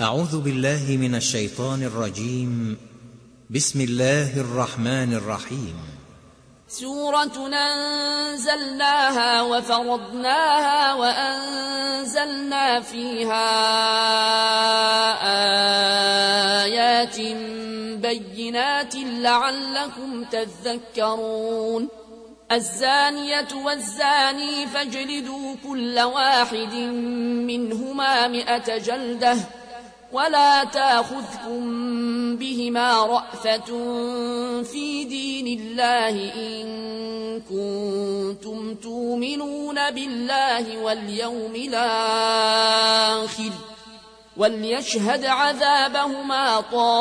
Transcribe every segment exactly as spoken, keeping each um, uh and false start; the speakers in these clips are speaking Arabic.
أعوذ بالله من الشيطان الرجيم. بسم الله الرحمن الرحيم. سورة أنزلناها وفرضناها وأنزلنا فيها آيات بينات لعلكم تذكرون. الزانية والزاني فاجلدوا كل واحد منهما مئة جلدة ولا تأخذكم بهما رأفة في دين الله إن كنتم تؤمنون بالله واليوم الآخر وليشهد عذابهما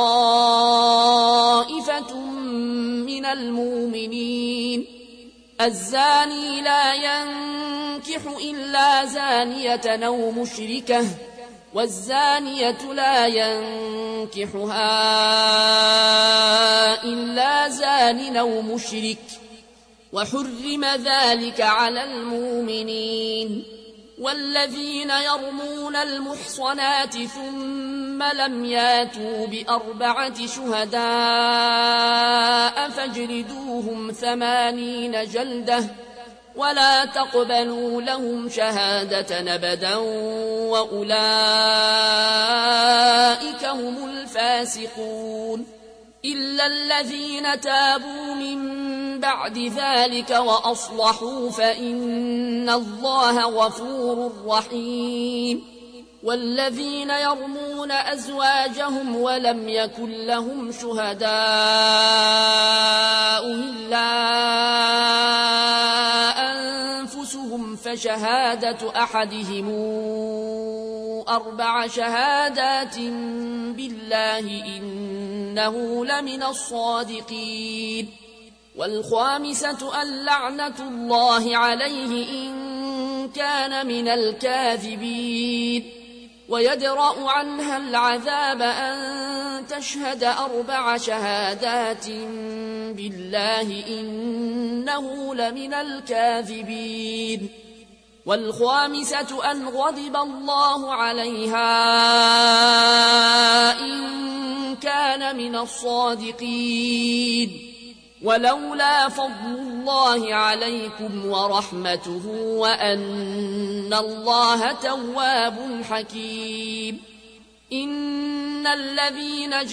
طائفة من المؤمنين. الزاني لا ينكح إلا زانية أو مشركة والزانية لا ينكحها إلا زان أو مشرك وحرم ذلك على المؤمنين. والذين يرمون المحصنات ثم لم ياتوا بأربعة شهداء فاجلدوهم ثمانين جلدة ولا تقبلوا لهم شهادة أبدا وأولئك هم الفاسقون. إلا الذين تابوا من بعد ذلك وأصلحوا فإن الله غفور رحيم. والذين يرمون أزواجهم ولم يكن لهم شهداء إلا أنفسهم فشهادة أحدهم أربع شهادات بالله إنه لمن الصادقين. والخامسة أن لعنة الله عليه إن كان من الكاذبين. ويدرأ عنها العذاب أن تشهد أربع شهادات بالله إنه لمن الكاذبين. والخامسة أن غضب الله عليها إن كان من الصادقين. ولولا فضل الله عليكم ورحمته وأن الله تواب حكيم. إن الذين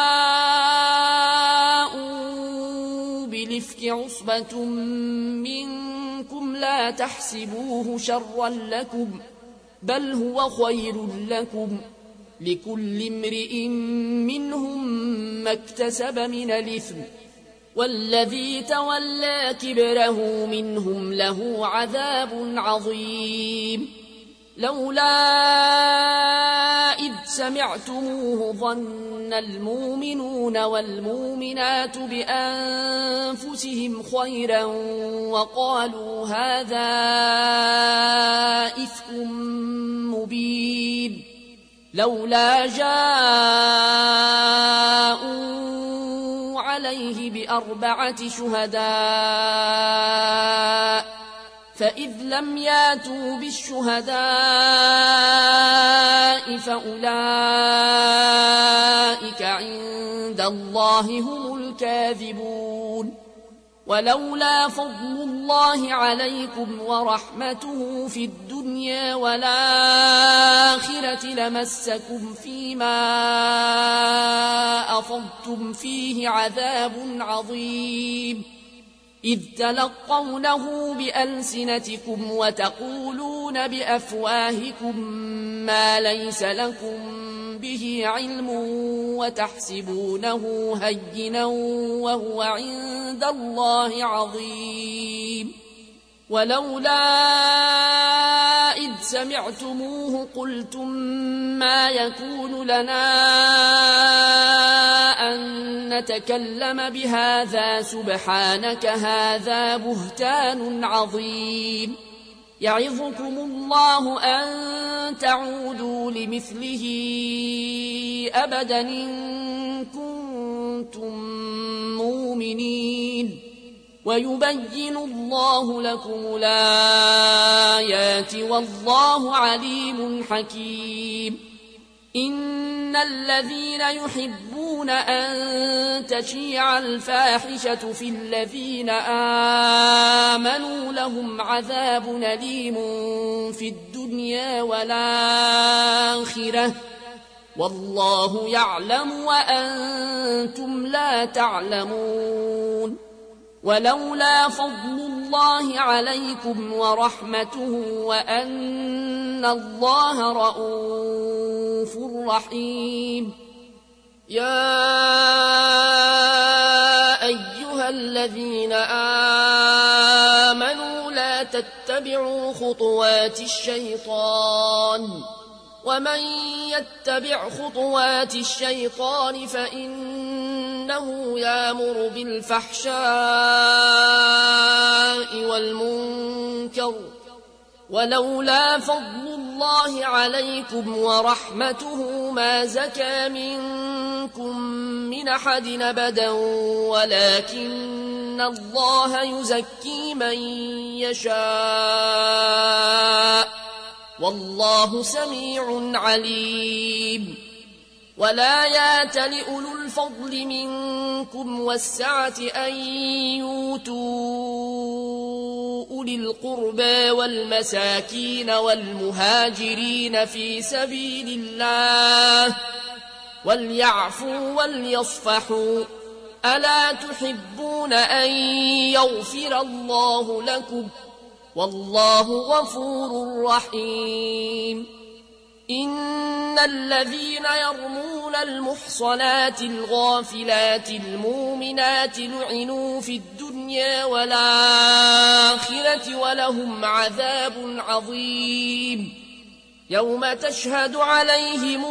جاءوا بالإفك عصبة منكم لا تحسبوه شرا لكم بل هو خير لكم لكل امرئ منهم ما اكتسب من الإثم والذي تولى كبره منهم له عذاب عظيم. لولا إذ سمعتموه ظن المؤمنون والمؤمنات بأنفسهم خيرا وقالوا هذا إفك مبين. لولا جاءوا عليه بأربعة شهداء فإذ لم ياتوا بالشهداء فأولئك عند الله هم الكاذبون. ولولا فضل الله عليكم ورحمته في الدنيا والآخرة لمسكم فيما أفضتم فيه عذاب عظيم. إذ تلقونه بألسنتكم وتقولون بأفواهكم ما ليس لكم به علم وتحسبونه هينا وهو عند الله عظيم. ولولا إذ سمعتموه قلتم ما يكون لنا أن نتكلم بهذا سبحانك هذا بهتان عظيم. يعظكم الله أن تعودوا لمثله أبدا إن كنتم مؤمنين ويبين الله لكم الآيات والله عليم حكيم. إن الذين يحبون أن تشيع الفاحشة في الذين آمنوا لهم عذاب أليم في الدنيا والآخرة والله يعلم وأنتم لا تعلمون. ولولا فضل الله عليكم ورحمته وأن الله رءوف رحيم. يا أيها الذين آمنوا لا تتبعوا خطوات الشيطان ومن يتبع خطوات الشيطان فإنه يأمر بالفحشاء والمنكر ولولا فضل الله عليكم ورحمته ما زكى منكم من أحد أبدا ولكن الله يزكي من يشاء والله سميع عليم. ولا يات لأولو الفضل منكم والسعة أن يؤتوا أولي القربى والمساكين والمهاجرين في سبيل الله وليعفوا وليصفحوا ألا تحبون أن يغفر الله لكم والله غفور رحيم. إن الذين يرمون المحصنات الغافلات المؤمنات لعنوا في الدنيا والآخرة ولهم عذاب عظيم. يوم تشهد عليهم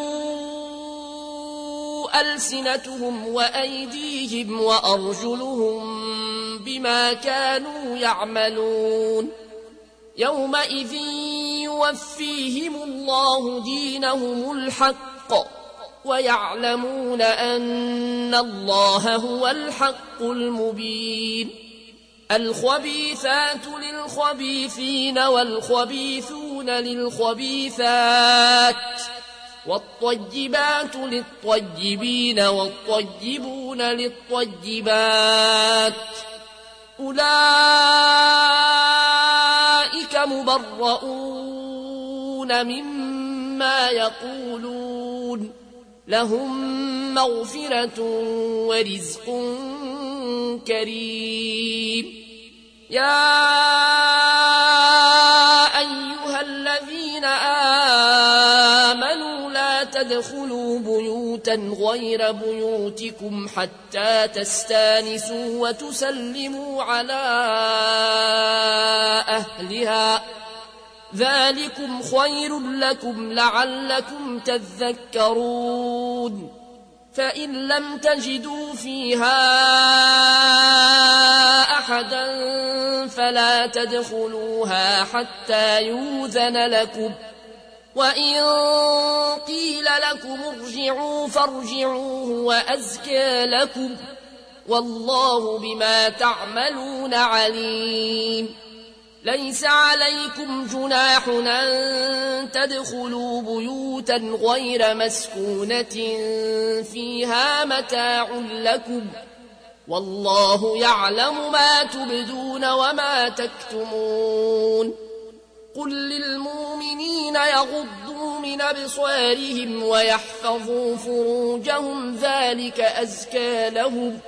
ألسنتهم وأيديهم وأرجلهم بما كانوا يعملون. يومئذ يوفيهم الله دينهم الحق ويعلمون أن الله هو الحق المبين. الخبيثات للخبيثين والخبيثون للخبيثات والطيبات للطيبين والطيبون للطيبات أولئك مبرؤون مما يقولون لهم مغفرة ورزق كريم. يا أيها الذين آمنوا لا تدخلوا بيوتا غير بيوتكم حتى تستانسوا وتسلموا على أهلها ذلكم خير لكم لعلكم تذكرون. فإن لم تجدوا فيها أحدا فلا تدخلوها حتى يؤذن لكم وإن قيل لكم ارجعوا فارجعوا وأزكى لكم والله بما تعملون عليم. ليس عليكم جناح أن تدخلوا بيوتا غير مسكونة فيها متاع لكم والله يعلم ما تبدون وما تكتمون. قل للمؤمنين يغضوا من أبصارهم ويحفظوا فروجهم ذلك أزكى لهم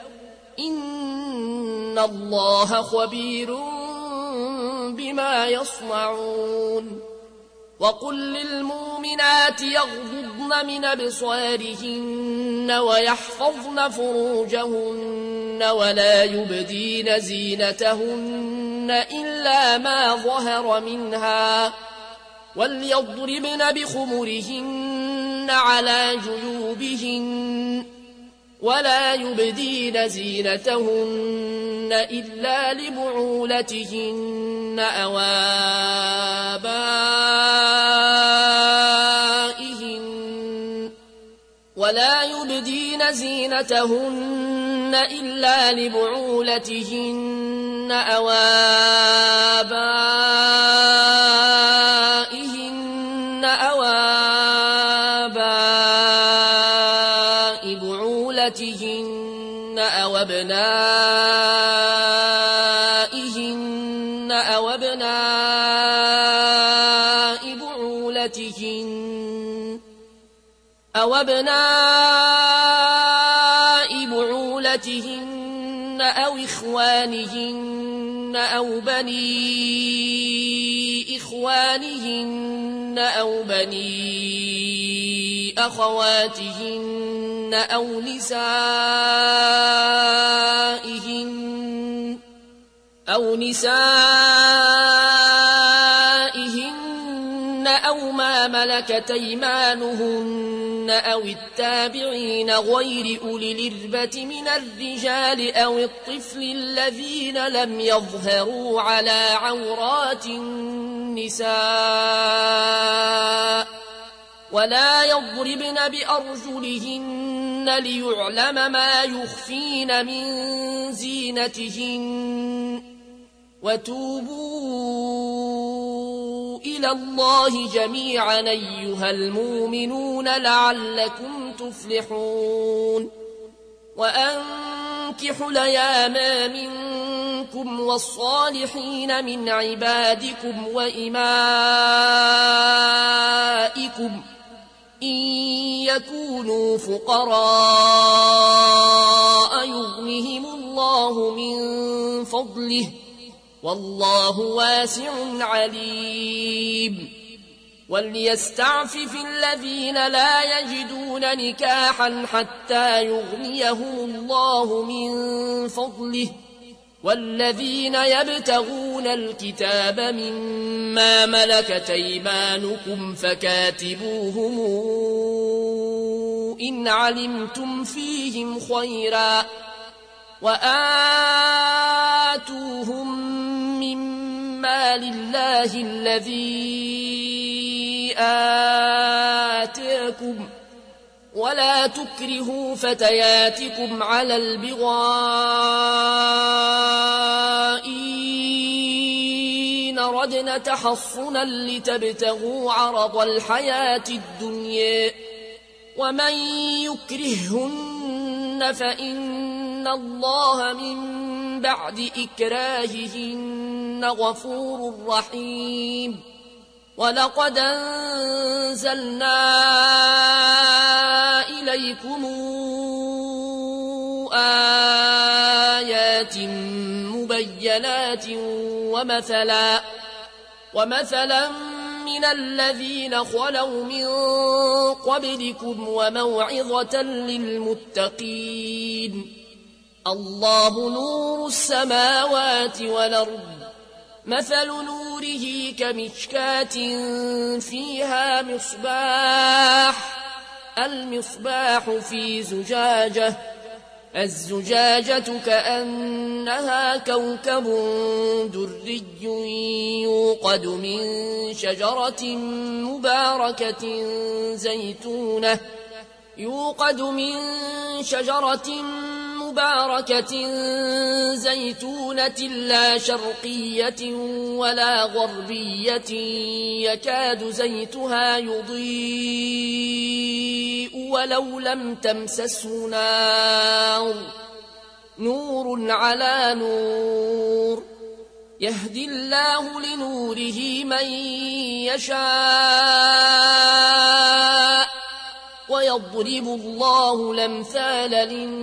إن الله خبير بما يصنعون. وقل للمؤمنات يغضضن من أبصارهن ويحفظن فروجهن ولا يبدين زينتهن إلا ما ظهر منها وليضربن بخمرهن على جيوبهن ولا يبدين زينتهن إلا لبعولتهن أو آبائهن ولا يبدين زينتهن إلا لبعولتهن أو آبائهن أو آبائهن بعولتهن أو أبنائهن أو أبناء بعولتهن أو أبناء بعولتهن أو إخوانهن أو بني إخوانهن أو بني أخواتهن أو نسائهن أو نسائهن أو ما ملكت أيمانهن أو التابعين غير أولي الإربة من الرجال أو الطفل الذين لم يظهروا على عورات النساء ولا يضربن بأرجلهن ليعلم ما يخفين من زينتهن وتوبوا إلى الله جميعا أيها المؤمنون لعلكم تفلحون وأنكحوا الأيام منكم والصالحين من عبادكم وإمائكم إن يكونوا فقراء يغنهم الله من فضله والله واسع عليم وليستعفف الذين لا يجدون نكاحا حتى يغنيهم الله من فضله والذين يبتغون الكتاب مما ملكت أيمانكم فكاتبوهم إن علمتم فيهم خيرا وآتوهم مما لله الذي آتاكم ولا تكرهوا فتياتكم على البغاء إن ردنا تحصنا لتبتغوا عرض الحياة الدنيا ومن يكرههن فإن الله من بعد إكراههن غفور رحيم ولقد أنزلنا إليكم آيات مبينات ومثلا ومثلا من الذين خلوا من قبلكم وموعظة للمتقين الله نور السماوات والأرض مثل نوره كمشكاة فيها مصباح المصباح في زجاجة الزجاجة كأنها كوكب دري يوقد من شجرة مباركة زيتونة يوقد من شجرة مباركة زيتونة لا شرقية ولا غربية يكاد زيتها يضيء ولو لم تمسسه نار نور على نور يهدي الله لنوره من يشاء ويضرب الله الأمثال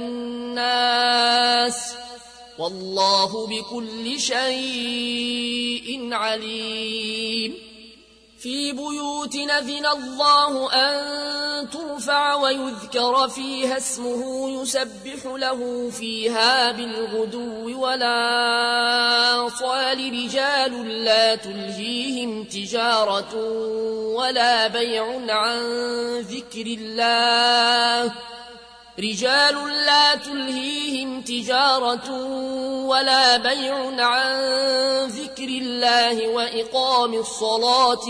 للناس والله بكل شيء عليم في بيوت أذن الله أن ترفع ويذكر فيها اسمه يسبح له فيها بالغدو والآصال رجال لا تلهيهم تجارة ولا بيع عن ذكر الله رجال لا تلهيهم تجارة ولا بيع عن ذكر الله وإقام الصلاة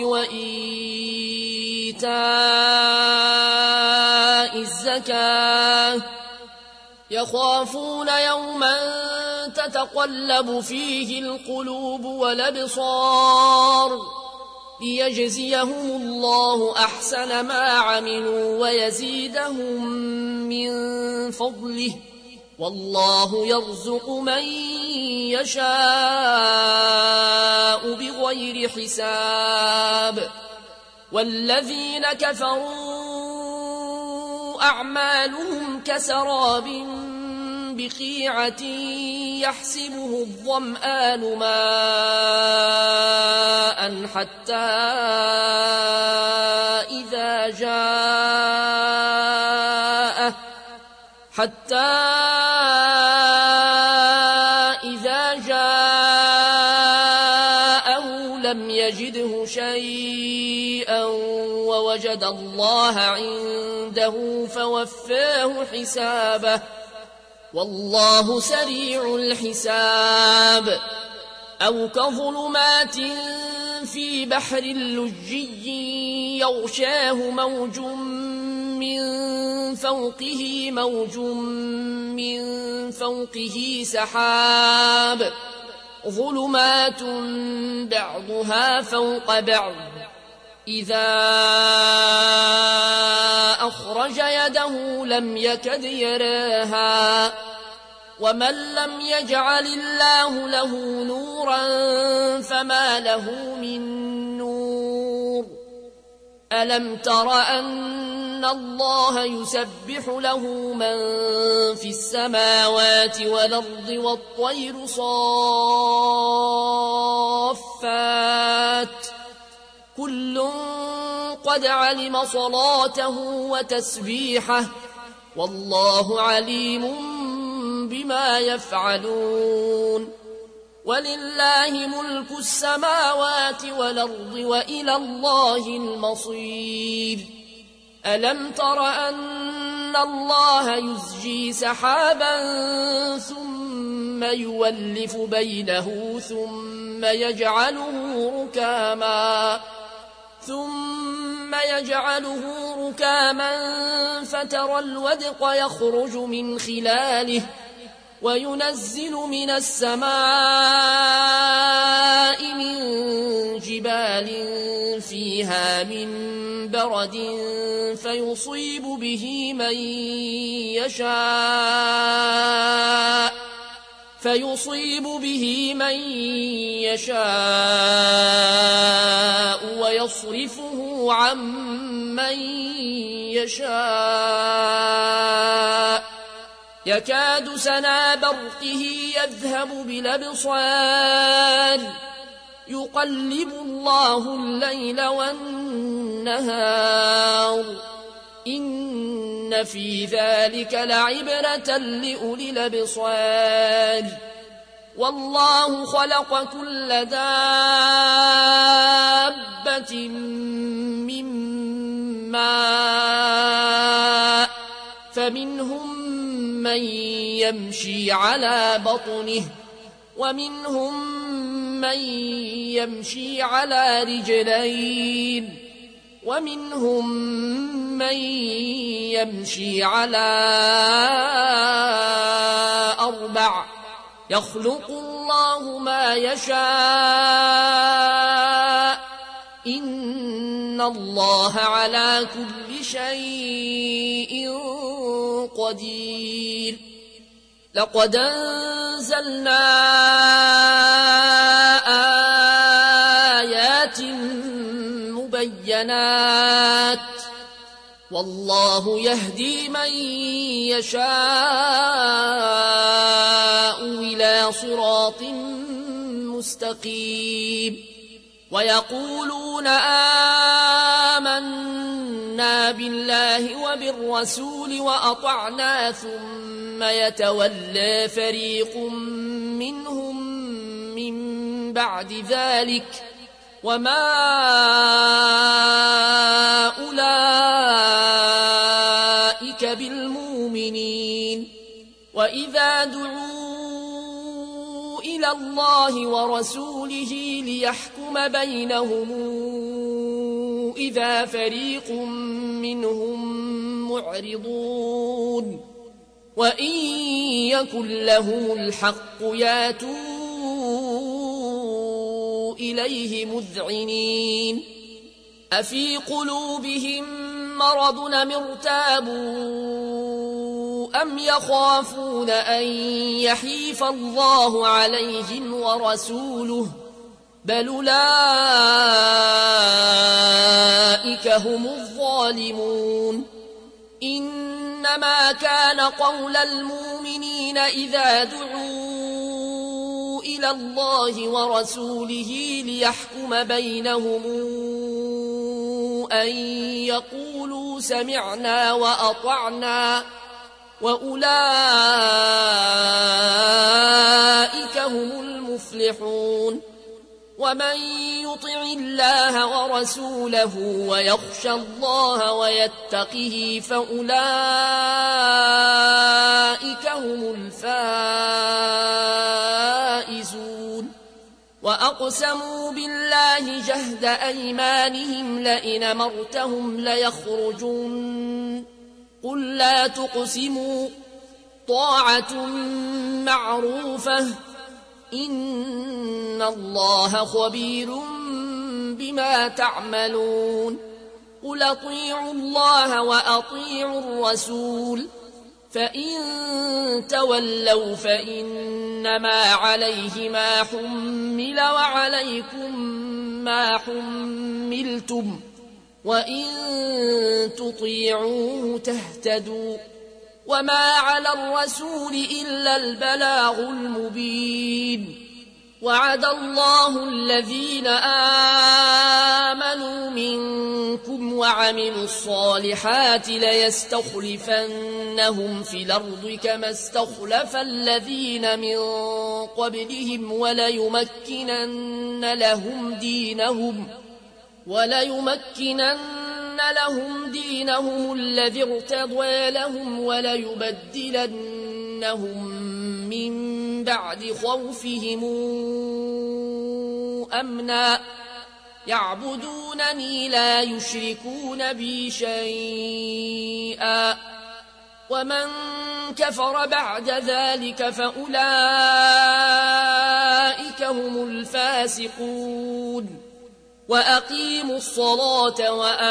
وإيتاء الزكاة يخافون يوما تتقلب فيه القلوب والأبصار ليجزيهم الله أحسن ما عملوا ويزيدهم من فضله والله يرزق من يشاء بغير حساب. والذين كفروا أعمالهم كسراب بقيعة يحسبه الظمآن ماء حتى إذا جاءه حتى إذا جاءه لم يجده شيئا ووجد الله عنده فوفاه حسابه والله سريع الحساب. أو كظلمات في بحر لجي يغشاه موج من فوقه موج من فوقه سحاب ظلمات بعضها فوق بعض إذا أخرج يده لم يكد يراها ومن لم يجعل الله له نورا فما له من نور. ألم تر أن الله يسبح له من في السماوات والأرض والطير صافات كل قد علم صلاته وتسبيحه والله عليم بما يفعلون. ولله ملك السماوات والأرض وإلى الله المصير. ألم تر أن الله يزجي سحابا ثم يولف بينه ثم يجعله ركاما ثم يجعله ركاما فترى الودق يخرج من خلاله وينزل من السماء من جبال فيها من برد فيصيب به من يشاء فيصيب به من يشاء ويصرفه عن من يشاء يكاد سنا برقه يذهب بالأبصار يقلب الله الليل والنهار إن في ذلك لعبرة لأولي الأبصار. والله خلق كل دابة من ماء فمنهم من يمشي على بطنه ومنهم من يمشي على رجلين ومنهم من يمشي على أربع يخلق الله ما يشاء إن الله على كل شيء قدير. لقد أنزلنا آيات مبينات والله يهدي من يشاء إلى صراط مستقيم. ويقولون آمنا بالله وبالرسول وأطعنا ثم يتولى فريق منهم من بعد ذلك وما أولئك بالمؤمنين. وإذا دعوا إلى الله ورسوله ليحكم بينهم إذا فريق منهم معرضون وإن يكن لهم الحق ياتوا إليه مذعنين أفي قلوبهم مرض أم ارتابوا أم يخافون أن يحيف الله عليهم ورسوله بل أولئك هم الظالمون إنما كان قول المؤمنين إذا دعوا إلى الله ورسوله ليحكم بينهم أن يقولوا سمعنا وأطعنا وأولئك هم المفلحون ومن يطع الله ورسوله ويخشى الله ويتقه فأولئك هم الفائزون وأقسموا بالله جهد أيمانهم لئن أمرتهم ليخرجون قل لا تقسموا طاعة معروفة إن الله خبير بما تعملون قل أطيعوا الله وأطيعوا الرسول فإن تولوا فإنما عليه ما حمل وعليكم ما حملتم وإن تطيعوه تهتدوا وما على الرسول إلا البلاغ المبين وعد الله الذين آمنوا منكم وعملوا الصالحات ليستخلفنهم في الأرض كما استخلف الذين من قبلهم وليمكنن لهم دينهم وليمكنن لهم دينهم الذي ارتضى لهم وليبدلنهم من بعد خوفهم أمنا يعبدونني لا يشركون بي شيئا ومن كفر بعد ذلك فأولئك هم الفاسقون وأقيموا الصلاة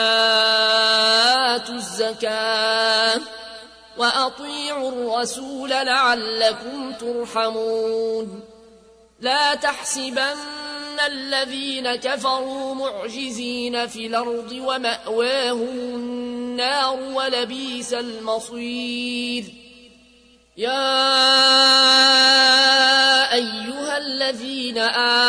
وآتوا الزكاة وأطيعوا الرسول لعلكم ترحمون لا تحسبن الذين كفروا معجزين في الأرض ومأواهم النار ولبئس المصير يا أيها الذين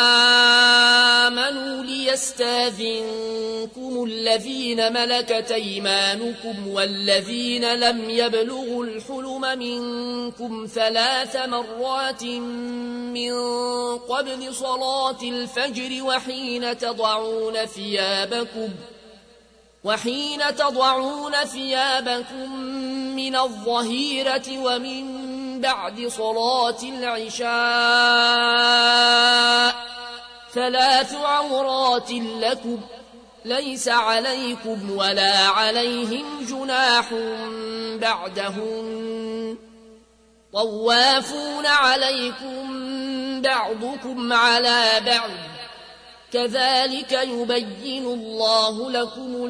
آمنوا ليستاذنكم الذين ملكت أيمانكم والذين لم يبلغوا الحلم منكم ثلاث مرات من قبل صلاة الفجر وحين تضعون ثيابكم وحين تضعون ثيابكم من الظهيرة ومن بعد صلاة العشاء ثلاث عورات لكم ليس عليكم ولا عليهم جناح بعدهن طوافون عليكم بعضكم على بعض كذلك يبين الله لكم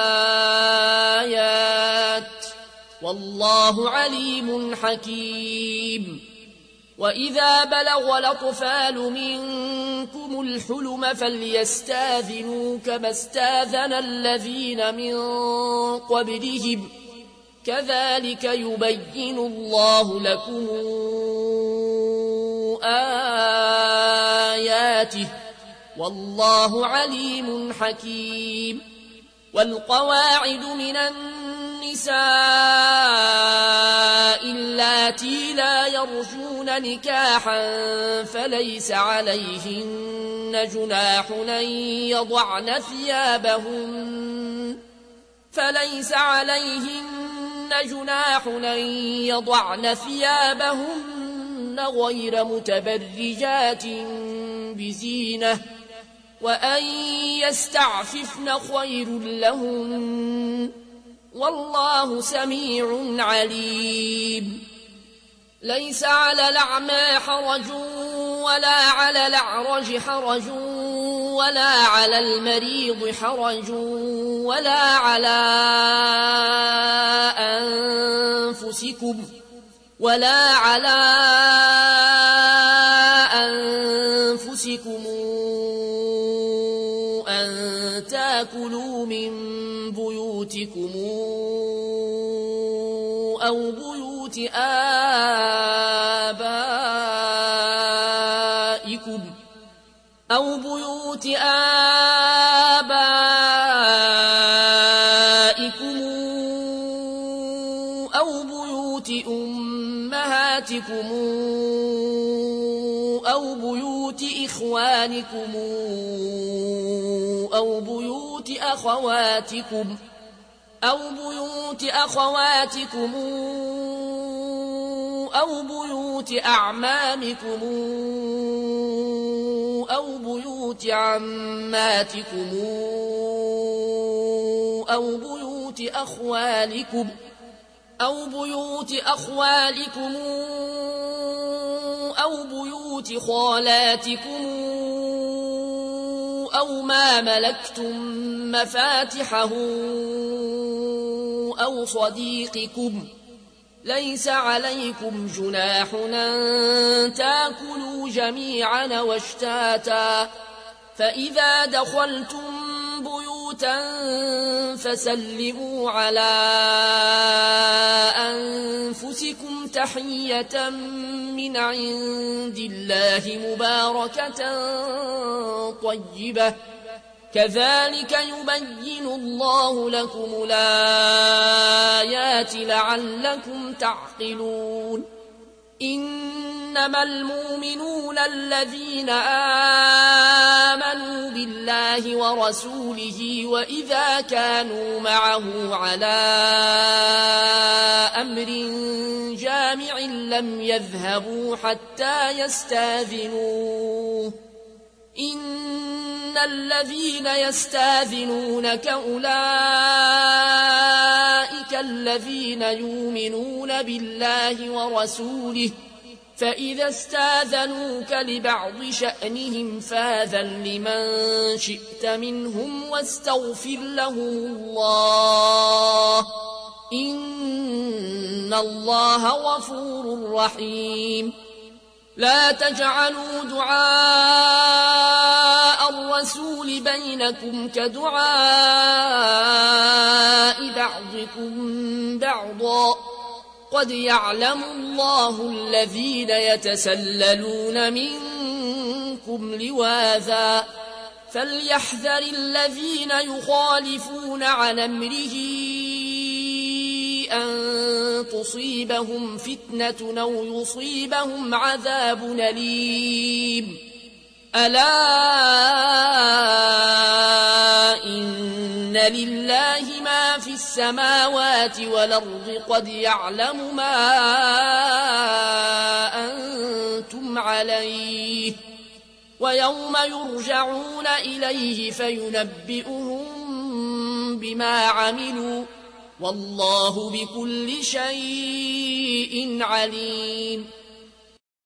الآيات والله عليم حكيم وإذا بلغ الأطفال منكم الحلم فليستاذنوا كما استاذن الذين من قبلهم كذلك يبين الله لكم آياته والله عليم حكيم والقواعد من النساء اللاتي لا يرجون نكاحا فليس عليهن جناح أن يضعن ثيابهن فليس عليهن جناح أن يضعن ثيابهن غير متبرجات بزينة وأن يستعففن خير لهن والله سميع عليم ليس على الأعمى حرج ولا على الأعرج حرج ولا على المريض حرج ولا على أنفسكم ولا على أنفسكم أن تأكلوا من بيوتكم أو بيوت آبائكم أو بيوت آبائكم أو بيوت أمهاتكم أو بيوت إخوانكم أو بيوت أخواتكم أو بيوت أخواتكم أو بيوت أعمامكم أو بيوت عماتكم أو بيوت أخوالكم أو بيوت أخوالكم أو بيوت خالاتكم أو ما ملكتم مفاتحه أو صديقكم ليس عليكم جناح أن تأكلوا جميعا واشتاتا فإذا دخلتم بيوتا فسلموا على أنفسكم تحية من عند الله مباركة طيبة كذلك يبين الله لكم الآيات لعلكم تعقلون إنما المؤمنون الذين آمنوا بالله ورسوله وإذا كانوا معه على أمر جامع لم يذهبوا حتى يستاذنوه إن الذين يستاذنونك أولئك الذين يؤمنون بالله ورسوله فإذا استاذنوك لبعض شأنهم فاذن لمن شئت منهم واستغفر لهم الله إن الله غفور رحيم لا تجعلوا دعاء الرسول بينكم كدعاء بعضكم بعضا قد يعلم الله الذين يتسللون منكم لواذا فليحذر الذين يخالفون عن أمره أن تصيبهم فتنة أو يصيبهم عذاب أليم ألا إن لله ما في السماوات والأرض قد يعلم ما أنتم عليه ويوم يرجعون إليه فينبئهم بما عملوا والله بكل شيء عليم